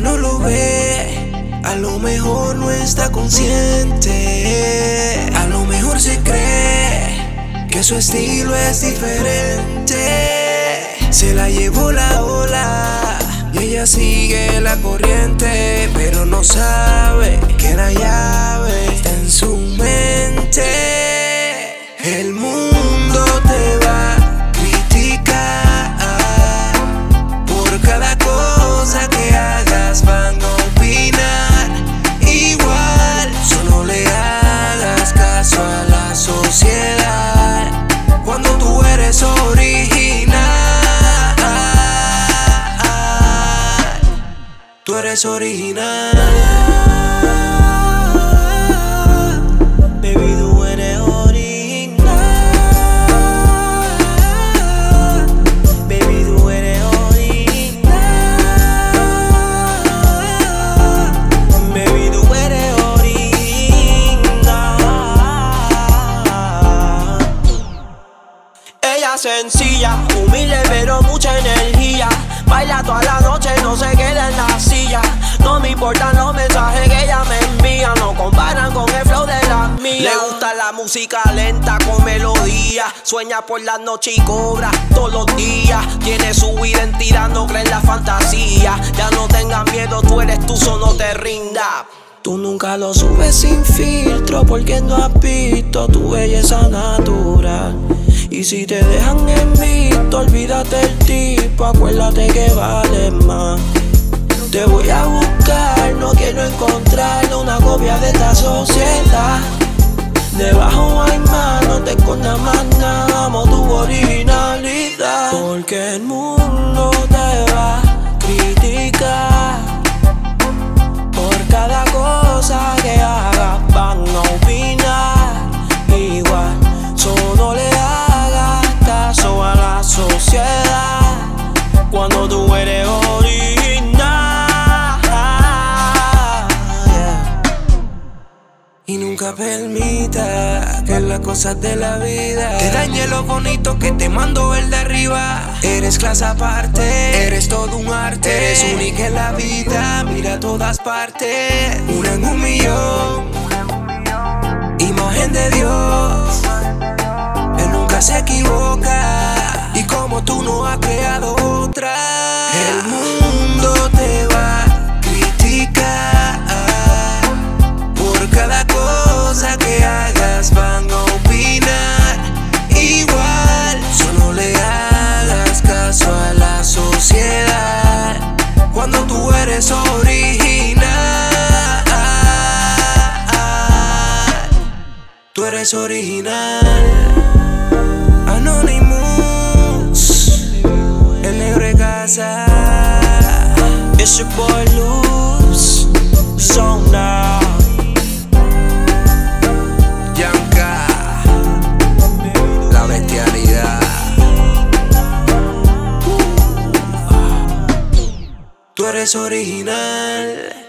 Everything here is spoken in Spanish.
no lo ve, a lo mejor no está consciente. A lo mejor se cree que su estilo es diferente. Se la llevó la ola y ella sigue la corriente, pero no sabe que la llave está en su mente. El mundo te va a criticar por cada cosa que hagas, van a opinar igual. Solo le hagas caso a la sociedad cuando tú eres original. Tú eres original. Baby, tú eres original. Baby, tú eres original. Baby, tú eres original. Ella sencilla, humilde pero mucha energía. Baila toda la noche, no se queda en la silla. No me importan los mensajes que ella me envía. No comparan con el flow de la mía. Le gusta la música lenta con melodía. Sueña por las noches y cobra todos los días. Tiene su identidad, no cree en la fantasía. Ya no tengas miedo, tú eres tú, no te rindas. Tú nunca lo subes sin filtro porque no has visto tu belleza natural. Y si te dejan en visto, olvídate el tipo, acuérdate que vale más. Te voy a buscar, no quiero encontrar una copia de esta sociedad. Debajo hay más, no te escondas más nada, amo tu originalidad. Porque el mundo te va a criticar por cada cosa que hagas, van a opinar igual. Solo le hagas caso a la sociedad cuando tú eres original, yeah. Y nunca permita que las cosas de la vida te dañe lo bonito que te mando el de arriba. Eres clase aparte, eres todo un arte. Eres única en la vida, mira a todas partes. Una en un millón, imagen de Dios. Él nunca se equivoca y como tú no has creado otra. El mundo te va a criticar por cada cosa que hagas, van a opinar igual. Solo le hagas caso a la sociedad cuando tú eres original. Tú eres original. Anonymous, el negro de casa. It's your boy Luz, Zona. Yanka, la bestialidad. Tú eres original.